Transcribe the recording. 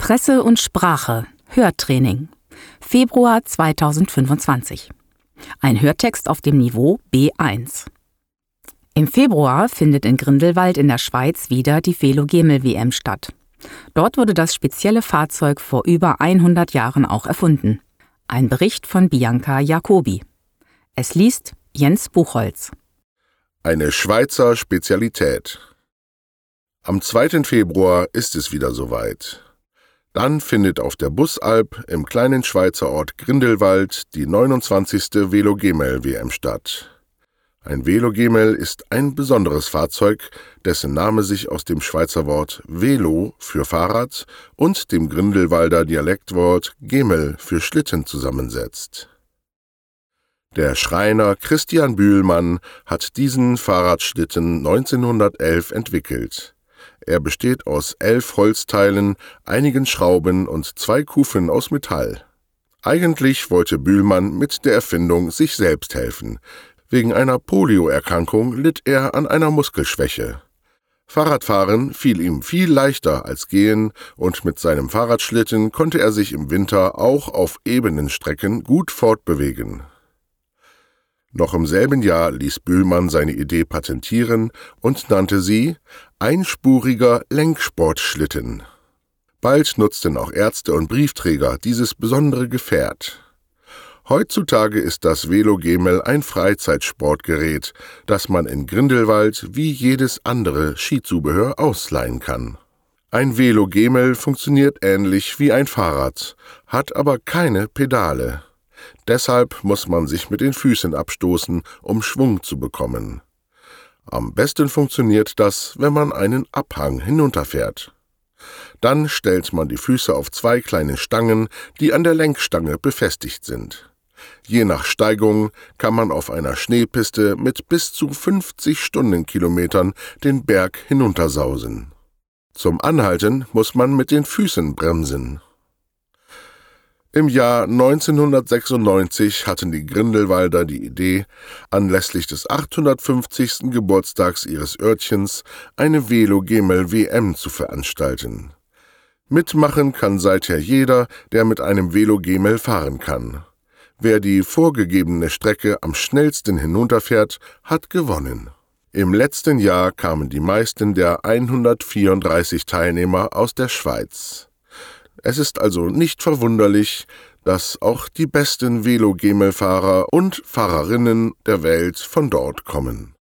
Presse und Sprache Hörtraining Februar 2025. Ein Hörtext auf dem Niveau B1. Im Februar findet in Grindelwald in der Schweiz wieder die Velo-Gemel-WM statt. Dort wurde das spezielle Fahrzeug vor über 100 Jahren auch erfunden. Ein Bericht von Bianca Jacobi. Es liest Jens Buchholz. Eine Schweizer Spezialität. Am 2. Februar ist es wieder soweit. Dann findet auf der Bussalp im kleinen Schweizer Ort Grindelwald die 29. Velo-Gemel-WM statt. Ein Velo-Gemel ist ein besonderes Fahrzeug, dessen Name sich aus dem Schweizer Wort Velo für Fahrrad und dem Grindelwalder Dialektwort Gemel für Schlitten zusammensetzt. Der Schreiner Christian Bühlmann hat diesen Fahrradschlitten 1911 entwickelt. Er besteht aus 11 Holzteilen, einigen Schrauben und 2 Kufen aus Metall. Eigentlich wollte Bühlmann mit der Erfindung sich selbst helfen. Wegen einer Polioerkrankung litt er an einer Muskelschwäche. Fahrradfahren fiel ihm viel leichter als Gehen und mit seinem Fahrradschlitten konnte er sich im Winter auch auf ebenen Strecken gut fortbewegen. Noch im selben Jahr ließ Bühlmann seine Idee patentieren und nannte sie einspuriger Lenksportschlitten. Bald nutzten auch Ärzte und Briefträger dieses besondere Gefährt. Heutzutage ist das Velo-Gemel ein Freizeitsportgerät, das man in Grindelwald wie jedes andere Skizubehör ausleihen kann. Ein Velo-Gemel funktioniert ähnlich wie ein Fahrrad, hat aber keine Pedale. Deshalb muss man sich mit den Füßen abstoßen, um Schwung zu bekommen. Am besten funktioniert das, wenn man einen Abhang hinunterfährt. Dann stellt man die Füße auf 2 kleine Stangen, die an der Lenkstange befestigt sind. Je nach Steigung kann man auf einer Schneepiste mit bis zu 50 Stundenkilometern den Berg hinuntersausen. Zum Anhalten muss man mit den Füßen bremsen. Im Jahr 1996 hatten die Grindelwalder die Idee, anlässlich des 850. Geburtstags ihres Örtchens eine Velo-Gemel-WM zu veranstalten. Mitmachen kann seither jeder, der mit einem Velo-Gemel fahren kann. Wer die vorgegebene Strecke am schnellsten hinunterfährt, hat gewonnen. Im letzten Jahr kamen die meisten der 134 Teilnehmer aus der Schweiz. Es ist also nicht verwunderlich, dass auch die besten Velo-Gemel-Fahrer und Fahrerinnen der Welt von dort kommen.